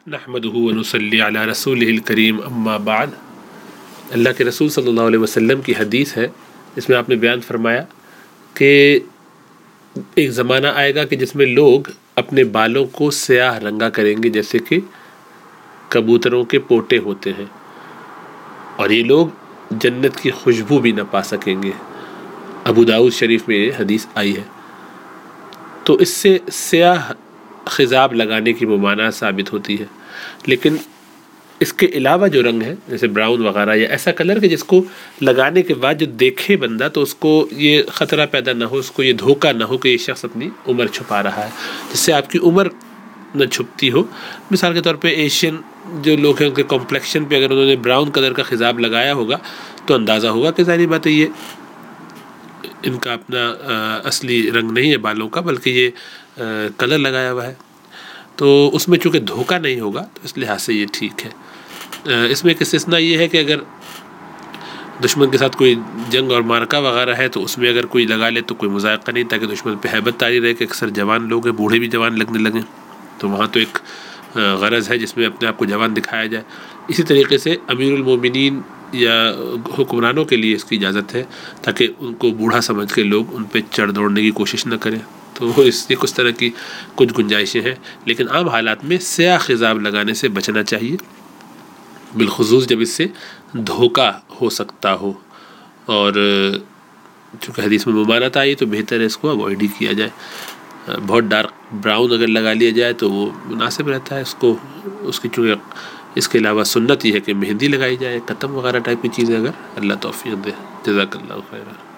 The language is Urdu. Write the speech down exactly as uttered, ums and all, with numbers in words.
نحمدہ ونصلی علی رسولہ الکریم اما بعد۔ اللہ کے رسول صلی اللہ علیہ وسلم کی حدیث ہے جس میں آپ نے بیان فرمایا کہ ایک زمانہ آئے گا کہ جس میں لوگ اپنے بالوں کو سیاہ رنگا کریں گے جیسے کہ کبوتروں کے پوٹے ہوتے ہیں، اور یہ لوگ جنت کی خوشبو بھی نہ پا سکیں گے۔ ابو داؤد شریف میں یہ حدیث آئی ہے۔ تو اس سے سیاہ خضاب لگانے کی ممانعت ثابت ہوتی ہے، لیکن اس کے علاوہ جو رنگ ہے جیسے براؤن وغیرہ یا ایسا کلر کہ جس کو لگانے کے بعد جو دیکھے بندہ تو اس کو یہ خطرہ پیدا نہ ہو، اس کو یہ دھوکہ نہ ہو کہ یہ شخص اپنی عمر چھپا رہا ہے، جس سے آپ کی عمر نہ چھپتی ہو۔ مثال کے طور پہ ایشین جو لوگ ہیں ان کے کمپلیکشن پہ اگر انہوں نے براؤن کلر کا خضاب لگایا ہوگا تو اندازہ ہوگا کہ ظاہری بات ہے یہ ان کا اپنا اصلی رنگ نہیں ہے بالوں کا، بلکہ یہ کلر لگایا ہوا ہے۔ تو اس میں چونکہ دھوکہ نہیں ہوگا تو اس لحاظ سے یہ ٹھیک ہے۔ اس میں ایک استثناء یہ ہے کہ اگر دشمن کے ساتھ کوئی جنگ اور مارکہ وغیرہ ہے تو اس میں اگر کوئی لگا لے تو کوئی مذائقہ نہیں، تاکہ دشمن پہ ہیبت طاری رہے کہ اکثر جوان لوگ ہیں، بوڑھے بھی جوان لگنے لگیں، تو وہاں تو ایک غرض ہے جس میں اپنے آپ کو جوان دکھایا جائے۔ اسی طریقے سے امیر المومنین یا حکمرانوں کے لیے اس کی اجازت ہے تاکہ ان کو بوڑھا سمجھ کے لوگ ان پہ چڑھ دوڑنے کی کوشش نہ کریں، تو اس لیے کچھ طرح کی کچھ گنجائشیں ہیں، لیکن عام حالات میں سیاہ خضاب لگانے سے بچنا چاہیے، بالخصوص جب اس سے دھوکہ ہو سکتا ہو، اور چونکہ حدیث میں ممانعت آئی تو بہتر ہے اس کو اوائڈ ہی کیا جائے۔ بہت ڈارک براؤن اگر لگا لیا جائے تو وہ مناسب رہتا ہے اس کو، اس کی چونکہ اس کے علاوہ سنت یہ ہے کہ مہندی لگائی جائے، قطم وغیرہ ٹائپ کی چیزیں، اگر اللہ توفیق دے۔ جزاک اللہ خیرہ۔